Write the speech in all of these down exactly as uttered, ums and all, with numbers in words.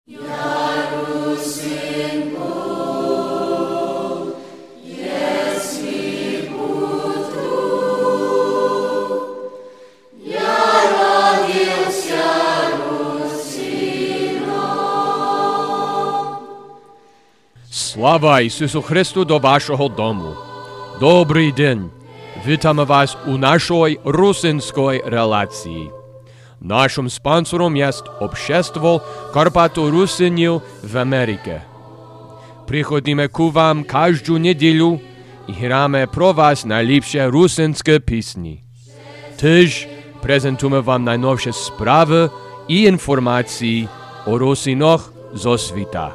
Слава Ісусу Христу до вашого дому. Добрий день. Вітаємо вас у нашій русинській релації. Нашим спонсором є Общество Карпато-Русинів в Америці. Приходимо к вам кожну неділю і граємо про вас найліпші русинські пісні. Теж презентуємо вам найновші справи і інформації о русинах зо світа.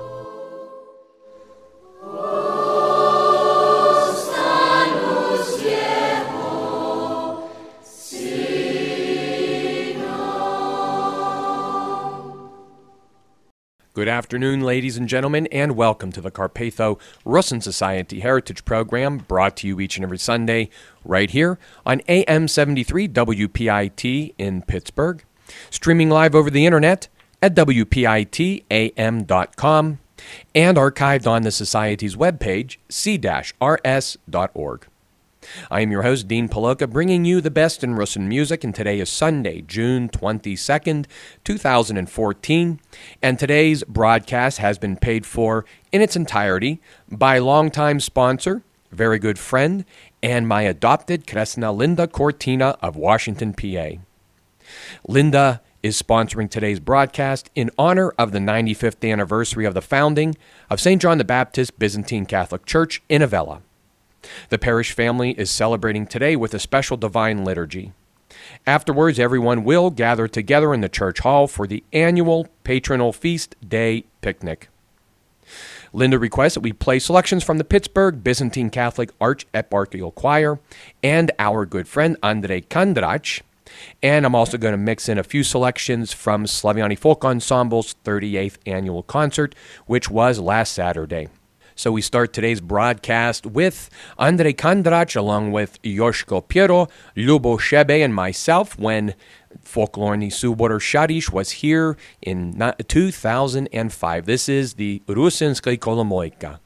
Good afternoon, ladies and gentlemen, and welcome to the Carpatho-Russin Society Heritage Program, brought to you each and every Sunday right here on A M seventy-three W P I T in Pittsburgh, streaming live over the internet at W P I T A M dot com, and archived on the Society's webpage, c dash r s dot org. I am your host, Dean Paloka, bringing you the best in Russin music, and today is Sunday, June twenty-second, two thousand fourteen, and today's broadcast has been paid for in its entirety by longtime sponsor, very good friend, and my adopted Kresna Linda Cortina of Washington, P A. Linda is sponsoring today's broadcast in honor of the ninety-fifth anniversary of the founding of Saint John the Baptist Byzantine Catholic Church in Avella. The parish family is celebrating today with a special divine liturgy. Afterwards, everyone will gather together in the church hall for the annual patronal feast day picnic. Linda requests that we play selections from the Pittsburgh Byzantine Catholic Archeparchial Choir and our good friend Andrej Kandrach, and I'm also going to mix in a few selections from Slaviani Folk Ensemble's thirty-eighth annual concert, which was last Saturday. So we start today's broadcast with Andrej Kandrach along with Yoshko Piero, Lubo Shebe, and myself when Folklorny Subor Shadish was here in two thousand five. This is the Rusinskaya Kolomoika.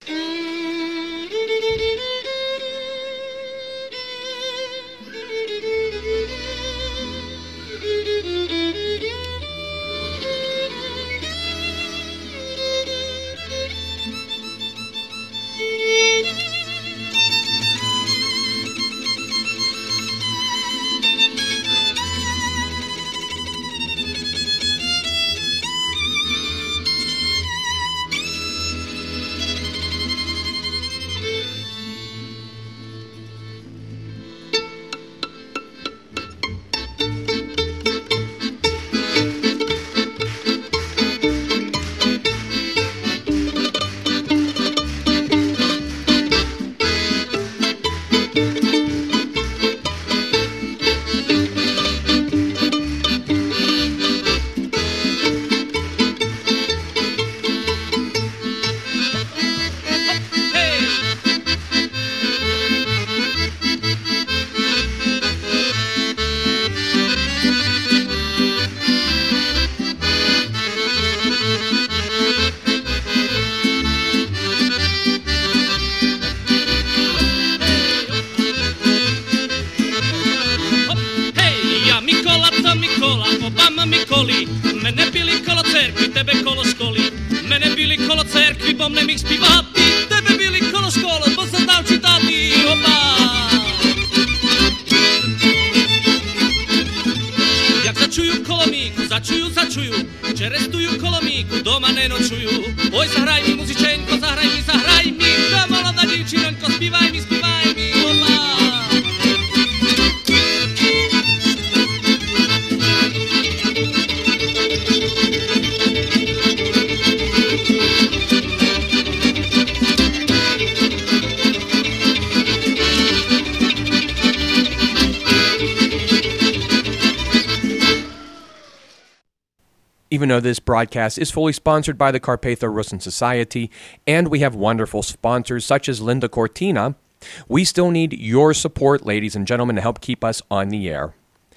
Even though this broadcast is fully sponsored by the Carpatho-Russin Society, and we have wonderful sponsors such as Linda Cortina, we still need your support, ladies and gentlemen, to help keep us on the air.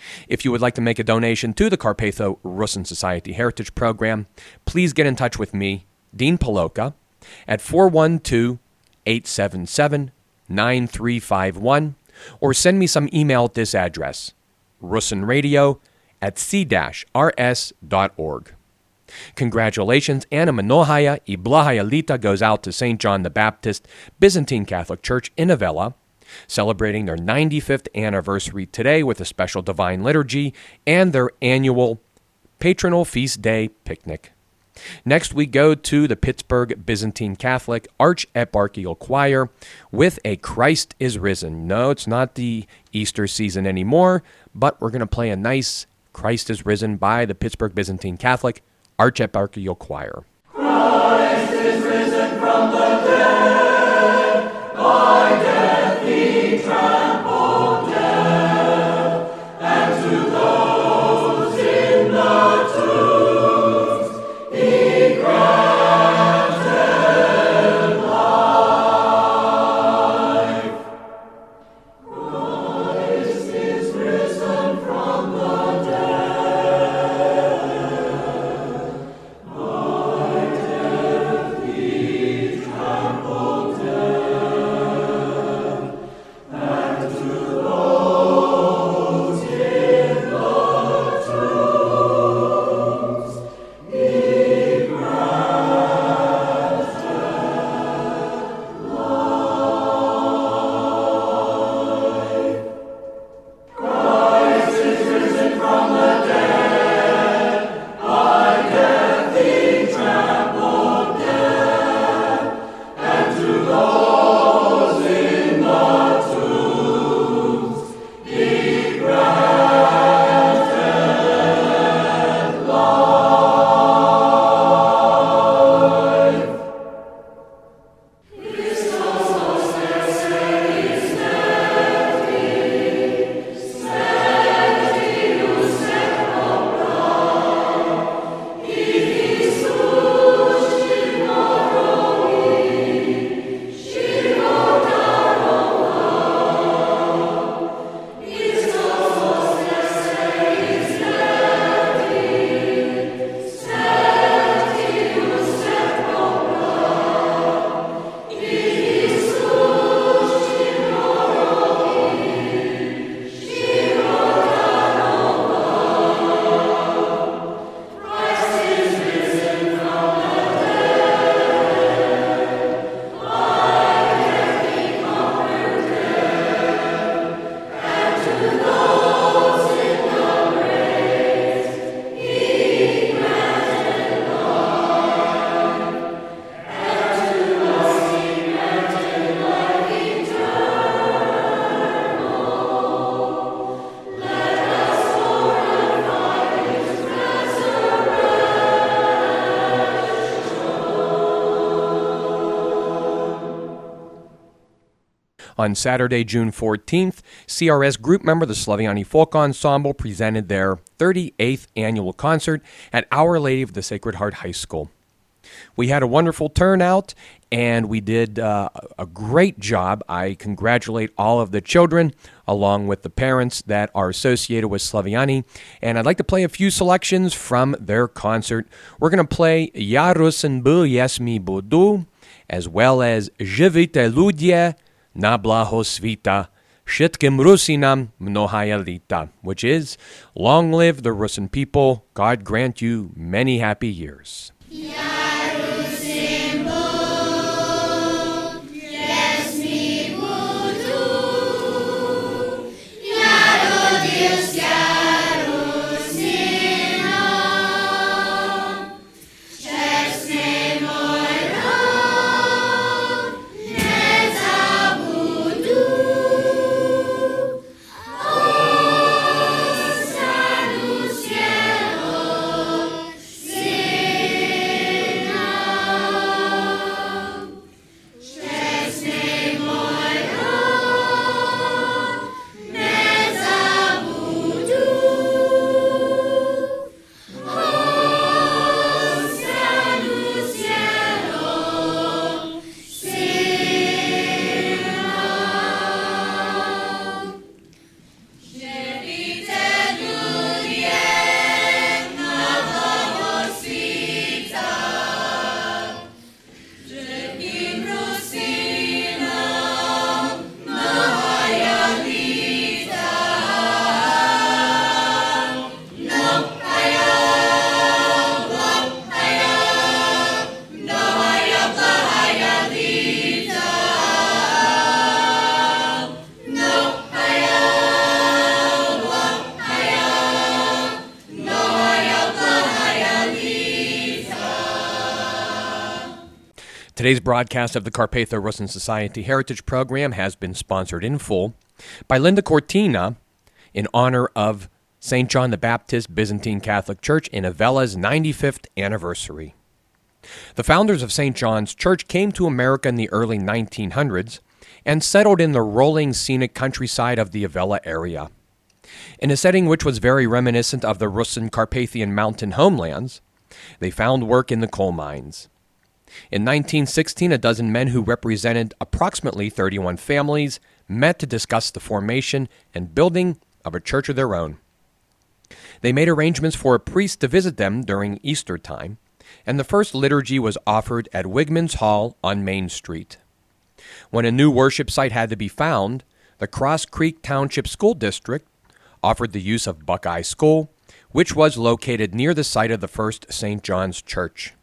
If you would like to make a donation to the Carpatho Rusyn Society Heritage Program, please get in touch with me, Dean Paloka, at four one two, eight seven seven, nine three five one, or send me some email at this address, rusynradio at c dash r s dot org. Congratulations, and a Manohaya y Blahayalita goes out to Saint John the Baptist Byzantine Catholic Church in Avella, celebrating their ninety-fifth anniversary today with a special Divine Liturgy and their annual Patronal Feast Day picnic. Next, we go to the Pittsburgh Byzantine Catholic Archeparchial Choir with a Christ is Risen. No, it's not the Easter season anymore, but we're going to play a nice Christ is Risen by the Pittsburgh Byzantine Catholic Archeparchial Choir. Christ is risen from the dead, by death he trampled death, and to those in the tombs he granted life. Christ is risen from the dead. On Saturday, June fourteenth, C R S group member the Slaviani Folk Ensemble presented their thirty-eighth annual concert at Our Lady of the Sacred Heart High School. We had a wonderful turnout, and we did uh, a great job. I congratulate all of the children, along with the parents that are associated with Slaviani, and I'd like to play a few selections from their concert. We're going to play Ja Rusyn byl jesmi budu, as well as Živite ľudia, na blaho svita, Všetkým Rusinam mnohaya lita, which is, long live the Rusyn people, God grant you many happy years. Sing Today's broadcast of the Carpatho Rusyn Society Heritage Program has been sponsored in full by Linda Cortina in honor of Saint John the Baptist Byzantine Catholic Church in Avella's ninety-fifth anniversary. The founders of Saint John's Church came to America in the early nineteen hundreds and settled in the rolling scenic countryside of the Avella area. In a setting which was very reminiscent of the Rusyn Carpathian mountain homelands, they found work in the coal mines. In nineteen sixteen, a dozen men who represented approximately thirty-one families met to discuss the formation and building of a church of their own. They made arrangements for a priest to visit them during Easter time, and the first liturgy was offered at Wigman's Hall on Main Street. When a new worship site had to be found, the Cross Creek Township School District offered the use of Buckeye School, which was located near the site of the first Saint John's Church.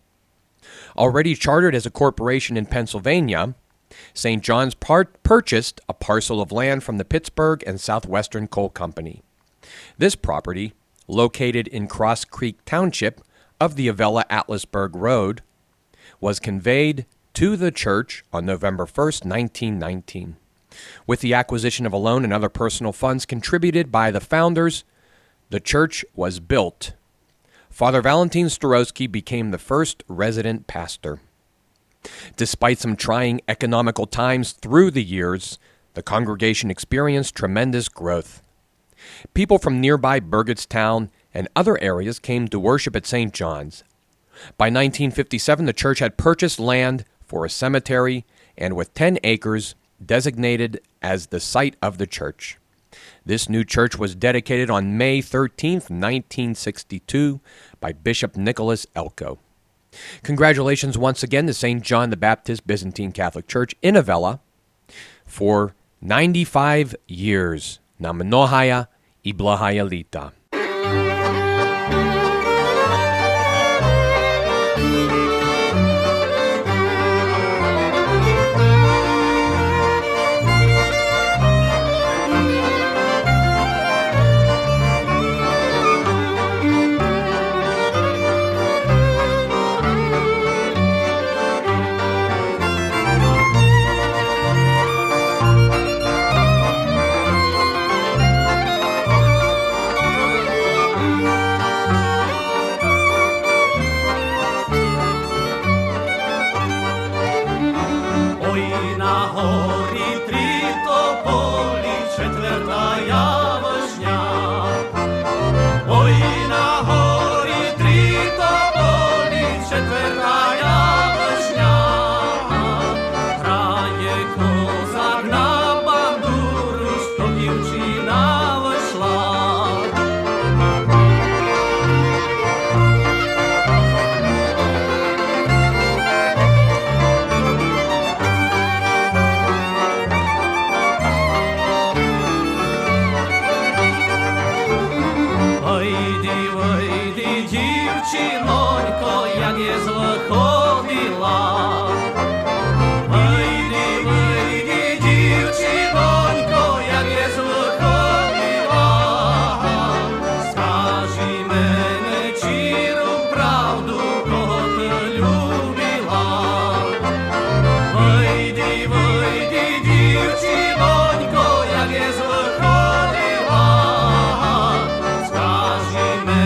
Already chartered as a corporation in Pennsylvania, Saint John's part purchased a parcel of land from the Pittsburgh and Southwestern Coal Company. This property, located in Cross Creek Township of the Avella-Atlasburg Road, was conveyed to the church on November first, nineteen nineteen. With the acquisition of a loan and other personal funds contributed by the founders, the church was built. Father Valentin Starowski became the first resident pastor. Despite some trying economical times through the years, the congregation experienced tremendous growth. People from nearby Burgettstown and other areas came to worship at Saint John's. By nineteen fifty-seven, the church had purchased land for a cemetery and with ten acres designated as the site of the church. This new church was dedicated on May thirteenth, nineteen sixty-two, by Bishop Nicholas Elko. Congratulations once again to Saint John the Baptist Byzantine Catholic Church in Avella for ninety-five years. Na Manohaya i Blahaya Lita.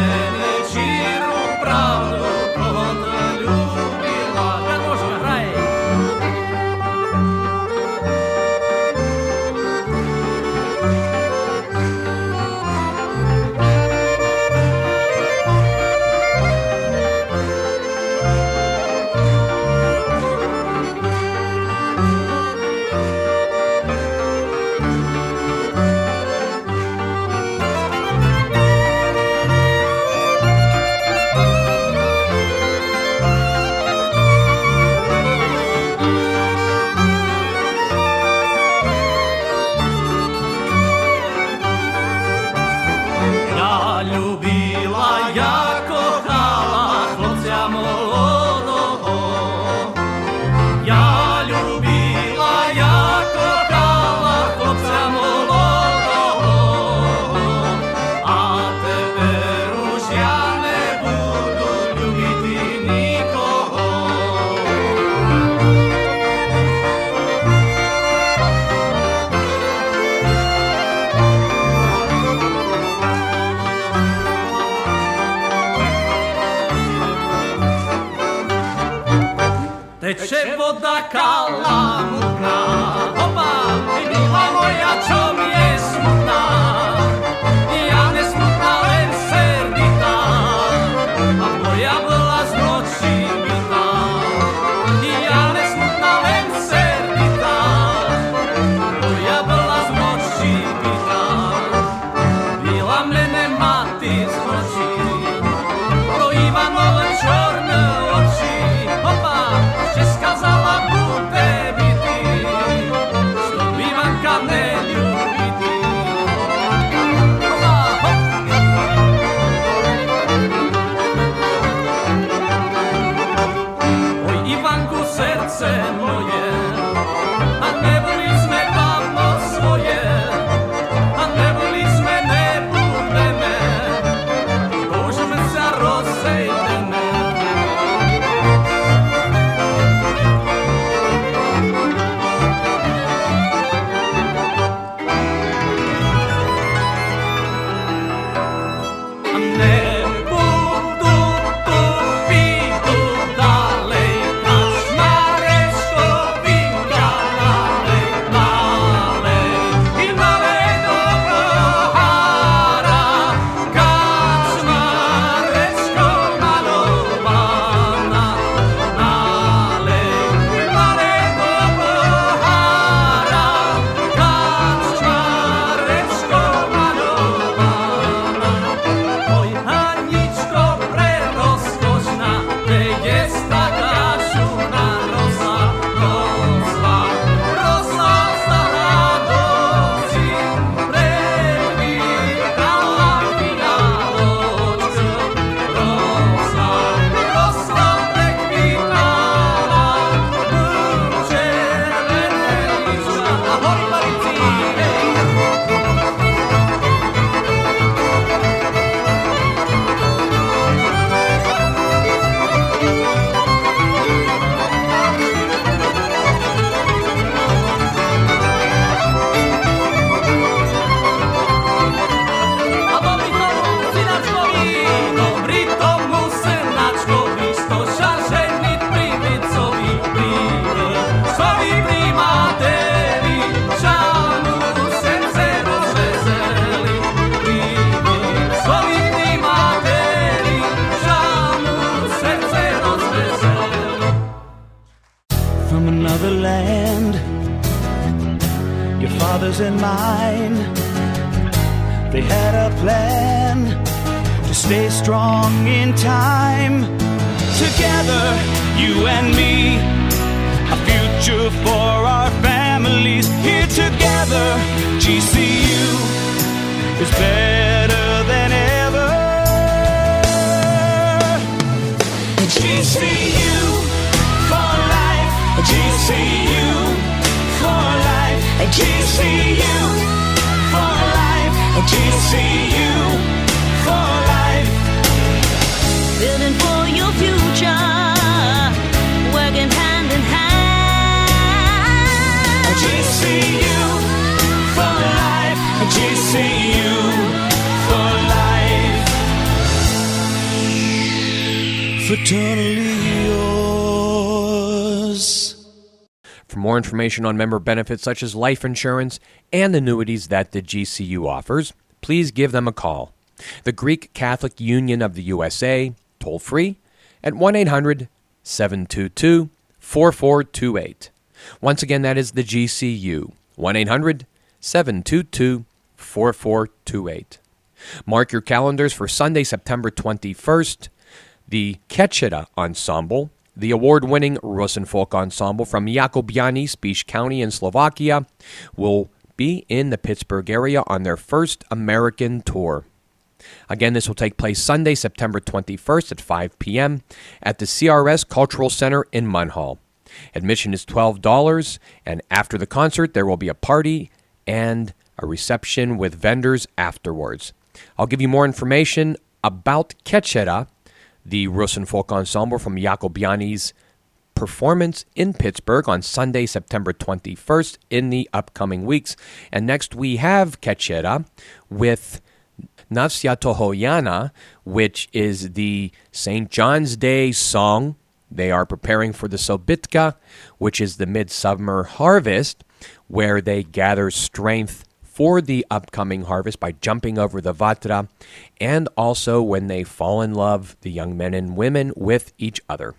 Правду, кого-то любила. Teče voda kalamutna, opa, i mila moja, čo mi je smutna. Ja ne smutna, len serdita, a tvoja bola z noči bita. Ja ne smutna, len serdita, tvoja bola z noči bita. Bila mene mati z noči, pro Ivanove čorne oči, opa, že skazala bude biti, što Ivanka ne ljubiti. Opa, hop. Oj Ivanku srce moje, a ne voli sme dávno svoje, a ne voli sme ne budeme, Božme sa rozejdeme. A nebudu tu pitu dalej, kačmarečko vinka nalej, nalej. I nalej do prohára, kačmarečko malovaná. Nalej, nalej do prohára, kačmarečko malovaná. Oj, Haničko prerozkošná, te jest taká šumná rosa, rosa, rosa sa radosti prekvitala fialočko. Rosa, rosa prekvitala, červené lišta. Ahoj, Marici, hej! A dobrý tomu synačkovi, dobrý tomu synačkovi, stoša ženiť privicovi, privicovi primátéri, žánu srdce rozvezeli. Privicovi primátéri, žánu srdce rozvezeli. From another land, your father's and mine. They had a plan to stay strong in time. Together, you and me, a future for our families. Here together, G C U is better than ever. G C U for life, G C U for life, G C U for life, G C U for life. Building for your future, working hand in hand. G C U for life, G C U for life. Fraternally yours. For more information on member benefits such as life insurance and annuities that the G C U offers, please give them a call. The Greek Catholic Union of the U S A, toll free, at one eight hundred seven two two four four two eight. Once again, that is the G C U, one eight hundred seven two two four four two eight. Mark your calendars for Sunday, September twenty-first. The Ketcheta Ensemble, the award-winning Russian folk ensemble from Jakobiany, Spiš County in Slovakia, will be in the Pittsburgh area on their first American tour. Again, this will take place Sunday, September twenty-first at five p.m. at the C R S Cultural Center in Munhall. Admission is twelve dollars, and after the concert, there will be a party and a reception with vendors afterwards. I'll give you more information about Ketcheta, the Russian folk ensemble from Jakobiany's performance in Pittsburgh on Sunday, September twenty-first in the upcoming weeks. And next we have Ketcheta with Navsia Tohoyana, which is the Saint John's Day song They are preparing for the Sobitka, which is the midsummer harvest, where they gather strength for the upcoming harvest by jumping over the Vatra, and also when they fall in love, the young men and women, with each other.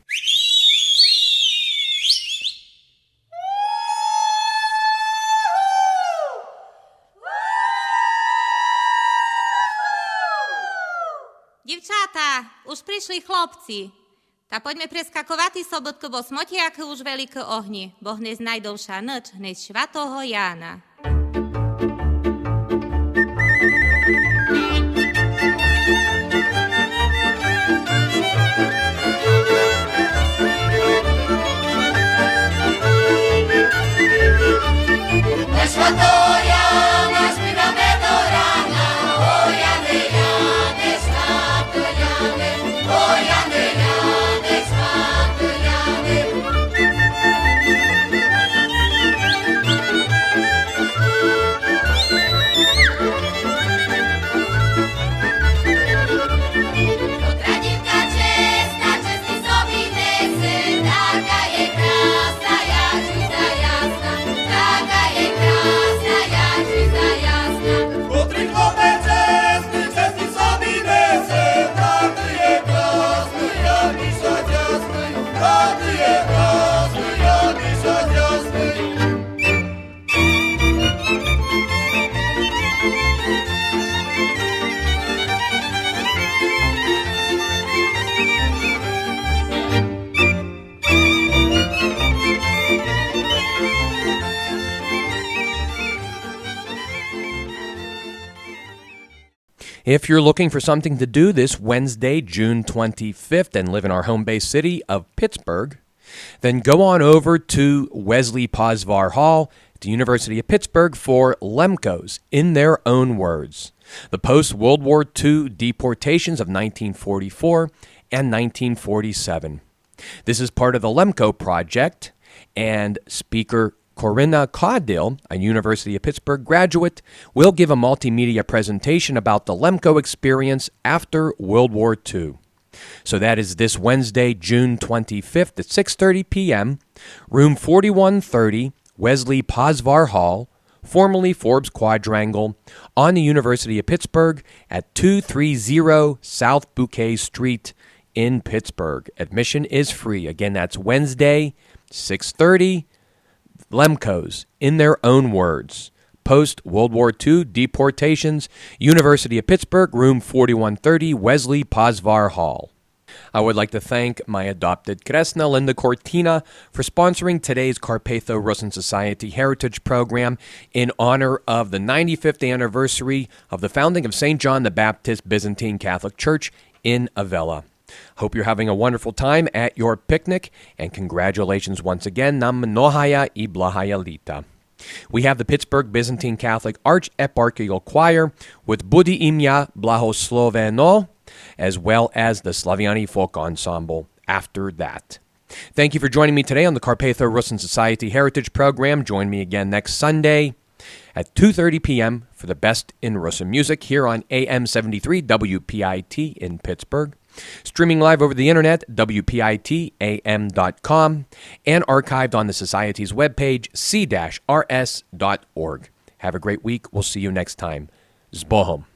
Divčátá, už prišli chlopci. Ta poďme preskakovati sobotku, bo smotiaky už veľké ohni. Boh dnes najdolšia noč, dnes švatoho Jána. If you're looking for something to do this Wednesday, June twenty-fifth, and live in our home base city of Pittsburgh, then go on over to Wesley Posvar Hall at the University of Pittsburgh for Lemkos, in their own words, the post-World War Two deportations of nineteen forty-four and nineteen forty-seven. This is part of the Lemko Project, and Speaker Corinna Caudill, a University of Pittsburgh graduate, will give a multimedia presentation about the Lemko experience after World War Two. So that is this Wednesday, June twenty-fifth at six thirty p.m., room forty-one thirty, Wesley Posvar Hall, formerly Forbes Quadrangle, on the University of Pittsburgh at two thirty South Bouquet Street in Pittsburgh. Admission is free. Again, that's Wednesday, six thirty, Lemkos, in their own words. Post-World War Two deportations, University of Pittsburgh, room forty-one thirty, Wesley Posvar Hall. I would like to thank my adopted Kresna, Linda Cortina, for sponsoring today's Carpatho Russian Society Heritage Program in honor of the ninety-fifth anniversary of the founding of Saint John the Baptist Byzantine Catholic Church in Avella. Hope you're having a wonderful time at your picnic, and congratulations once again, Nam Nohaya I Blahaya Lita. We have the Pittsburgh Byzantine Catholic Arch-Eparchial Choir with Budi Imya Blahosloveno, as well as the Slaviani Folk Ensemble after that. Thank you for joining me today on the Carpatho Russian Society Heritage Program. Join me again next Sunday at two thirty p.m. for the best in Russian music here on A M seventy-three W P I T in Pittsburgh. Streaming live over the internet, W P I T A M dot com, and archived on the Society's webpage, c dash r s dot org. Have a great week. We'll see you next time. Zbohom.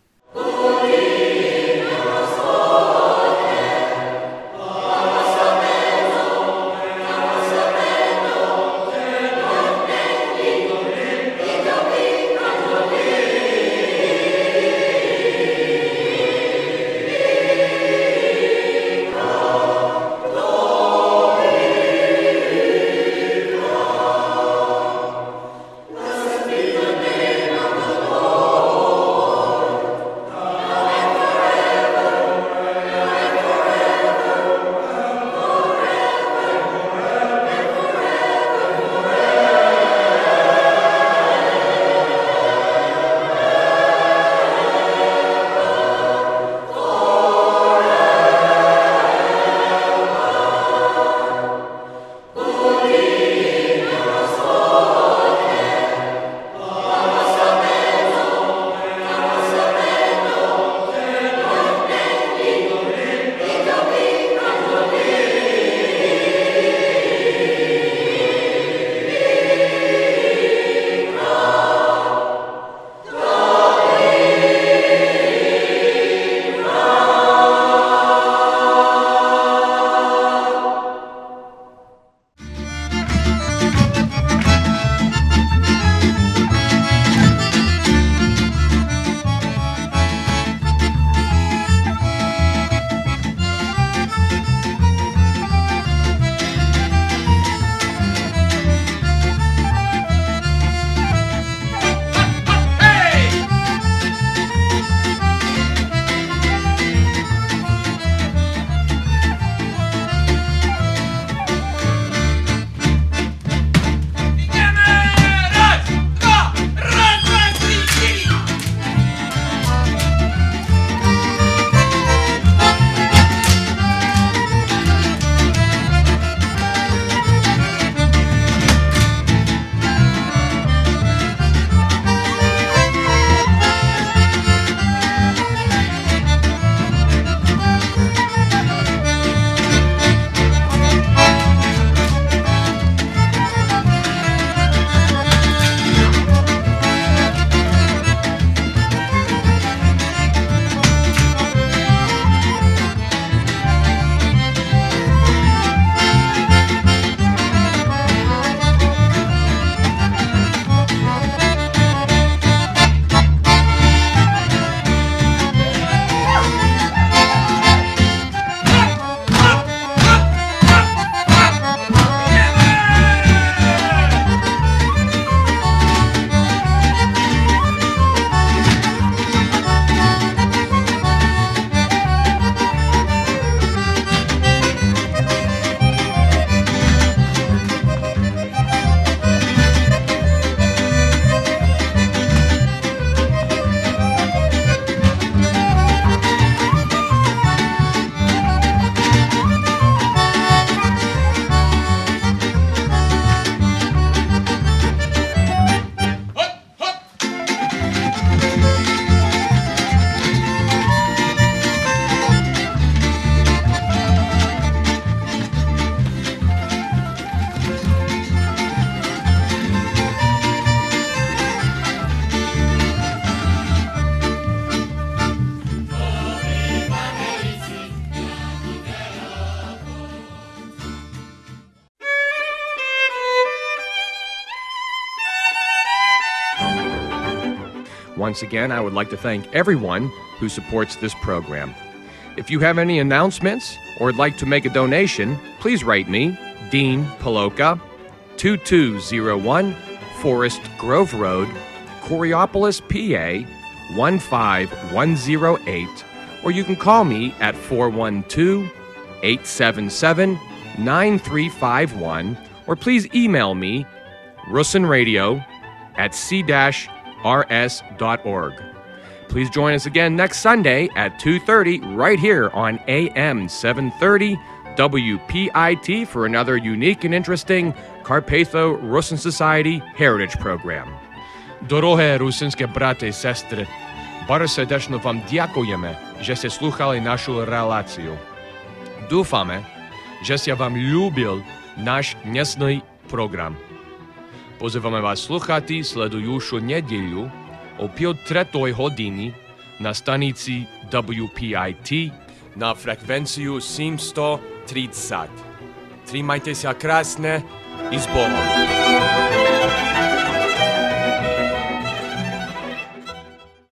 Once again, I would like to thank everyone who supports this program. If you have any announcements or would like to make a donation, please write me, Dean Paloka, two two zero one Forest Grove Road, Coriopolis, P A, one five one zero eight, or you can call me at four one two, eight seven seven, nine three five one, or please email me, russinradio at c dash r s dot org. Please join us again next Sunday at two thirty right here on A M seven thirty W P I T for another unique and interesting Carpatho Rusyn Society Heritage Program. Дороге русинські брати і сестри, bardzo serdecznie wam dziękujemy, że ste słuchali naszą relację. Dúfame, że się wam lubil nasz dnešný program. Pozývame vás sluchati sledujušu nedjeľu o pol tretoj hodiny na stanici W P I T na frekvenciju sedemsto tridsať. Trimajte sa krásne i s Bohom.